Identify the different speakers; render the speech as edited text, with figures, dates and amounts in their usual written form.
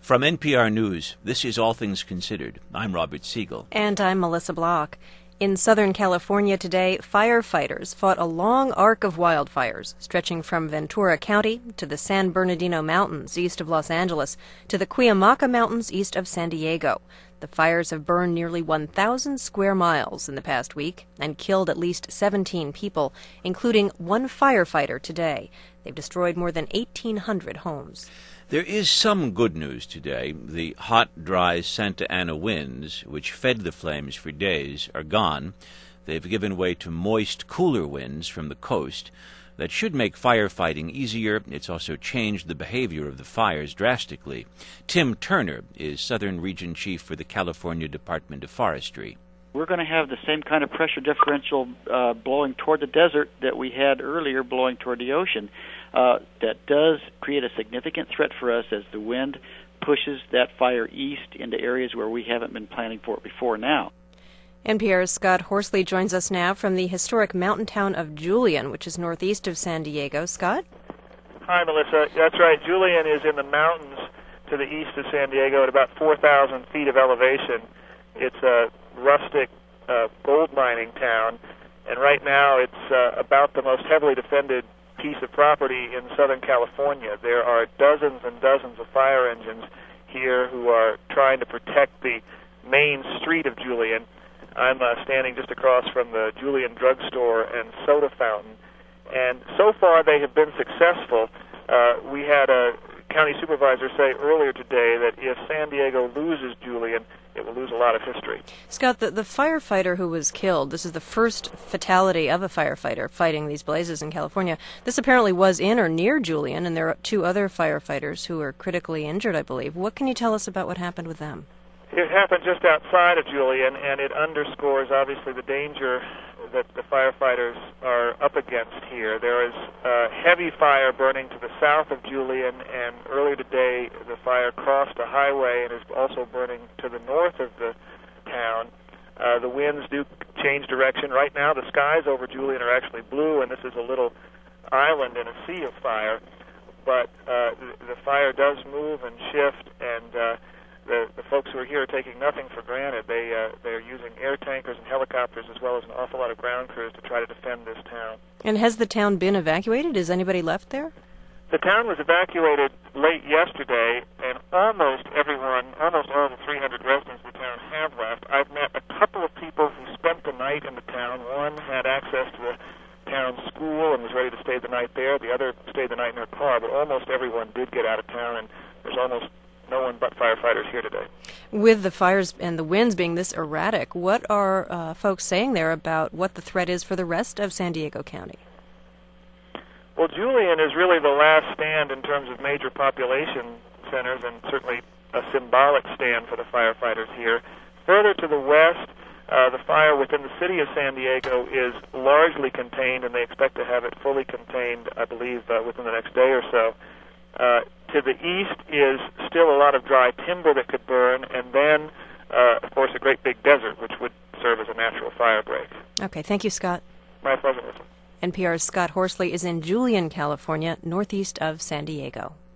Speaker 1: From NPR News, this is All Things Considered. I'm Robert Siegel.
Speaker 2: And I'm Melissa Block. In Southern California today, firefighters fought a long arc of wildfires, stretching from Ventura County to the San Bernardino Mountains east of Los Angeles to the Cuyamaca Mountains east of San Diego. The fires have burned nearly 1,000 square miles in the past week and killed at least 17 people, including one firefighter today. They've destroyed more than 1,800 homes.
Speaker 1: There is some good news today. The hot, dry Santa Ana winds, which fed the flames for days, are gone. They've given way to moist, cooler winds from the coast. That should make firefighting easier. It's also changed the behavior of the fires drastically. Tim Turner is Southern Region Chief for the California Department of Forestry.
Speaker 3: We're going to have the same kind of pressure differential blowing toward the desert that we had earlier blowing toward the ocean. That does create a significant threat for us as the wind pushes that fire east into areas where we haven't been planning for it before now.
Speaker 2: NPR's Scott Horsley joins us now from the historic mountain town of Julian, which is northeast of San Diego. Scott?
Speaker 4: Hi, Melissa. That's right. Julian is in the mountains to the east of San Diego at about 4,000 feet of elevation. It's a rustic gold mining town, and right now it's about the most heavily defended piece of property in Southern California. There are dozens and dozens of fire engines here who are trying to protect the main street of Julian. I'm standing just across from the Julian drugstore and soda fountain, and so far they have been successful. We had a county supervisor say earlier today that if San Diego loses Julian, it will lose a lot of history.
Speaker 2: Scott, the firefighter who was killed, this is the first fatality of a firefighter fighting these blazes in California. This apparently was in or near Julian, and there are two other firefighters who are critically injured, I believe. What can you tell us about what happened with them?
Speaker 4: It happened just outside of Julian, and it underscores, obviously, the danger that the firefighters are up against here. There is heavy fire burning to the south of Julian, and earlier today the fire crossed a highway and is also burning to the north of the town. The winds do change direction. Right now the skies over Julian are actually blue, and this is a little island in a sea of fire. But the fire does move and shift, and the folks who are here are taking nothing for granted. They're using air tankers and helicopters as well as an awful lot of ground crews to try to defend this town.
Speaker 2: And has the town been evacuated? Is anybody left there?
Speaker 4: The town was evacuated late yesterday, and almost all the 300 residents of the town have left. I've met a couple of people who spent the night in the town. One had access to the town school and was ready to stay the night there. The other stayed the night in her car, but almost everyone did get out of town, and there's almost no one but firefighters here today. With
Speaker 2: the fires and the winds being this erratic, what are folks saying there about what the threat is for the rest of San Diego County?
Speaker 4: Well, Julian is really the last stand in terms of major population centers, and certainly a symbolic stand for the firefighters here. Further to the west, the fire within the city of San Diego is largely contained, and they expect to have it fully contained, I believe, within the next day or so. To the east is still a lot of dry timber that could burn, and then, of course, a great big desert, which would serve as a natural fire break.
Speaker 2: Okay, thank you, Scott.
Speaker 4: My pleasure.
Speaker 2: NPR's Scott Horsley is in Julian, California, northeast of San Diego.